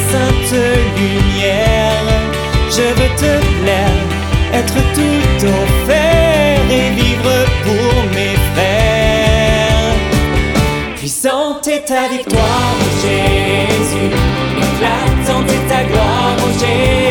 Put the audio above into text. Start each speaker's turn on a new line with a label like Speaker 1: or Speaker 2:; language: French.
Speaker 1: sainte lumière. Je veux te plaire, être tout offert et vivre pour mes frères. Puissante est ta victoire, oh Jésus, éclatante est ta gloire, oh Jésus.